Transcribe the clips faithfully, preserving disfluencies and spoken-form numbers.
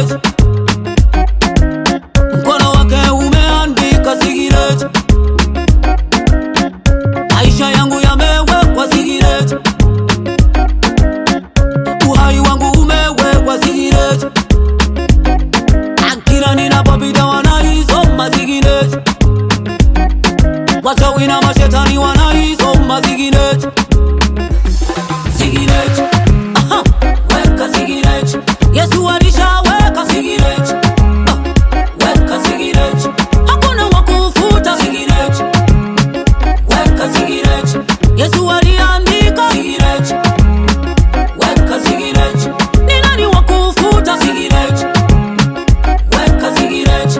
sigireti, mkono wake umeandika sigireti, maisha yangu yamewekwa sigireti, uhai wangu umewekwa sigireti, akila ninapopita wanaisoma sigireti, wachawi na mashetani wanaisoma sigireti. Sigireti, aha, weka sigireti, Yesu alishaweka sigireti, ah, weka sigireti, hakuna wakufuta sigireti, weka sigireti, Yesu aliandika sigireti, weka sigireti, ni nani wakufuta sigireti, weka sigireti.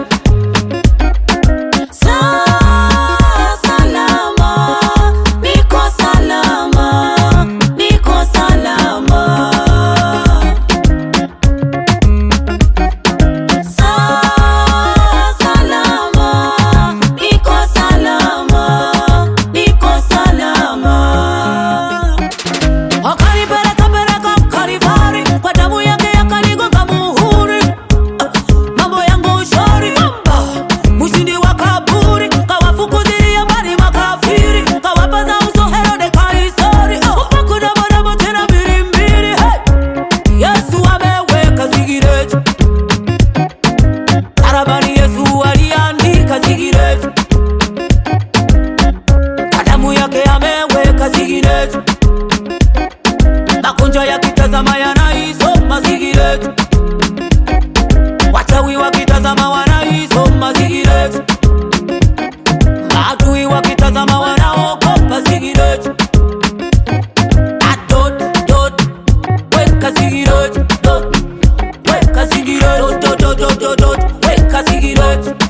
Yesu aliandika sigireti, damu yake ameweka sigireti, magonjwa yakitazama yanaisoma sigireti, wachawi wakitazama wanaisoma sigireti, maadui wakitazama wanaogopa sigireti. Adot, dot, weka sigireti, dot, weka sigireti, dot, dot, dot, dot, dot, weka sigireti.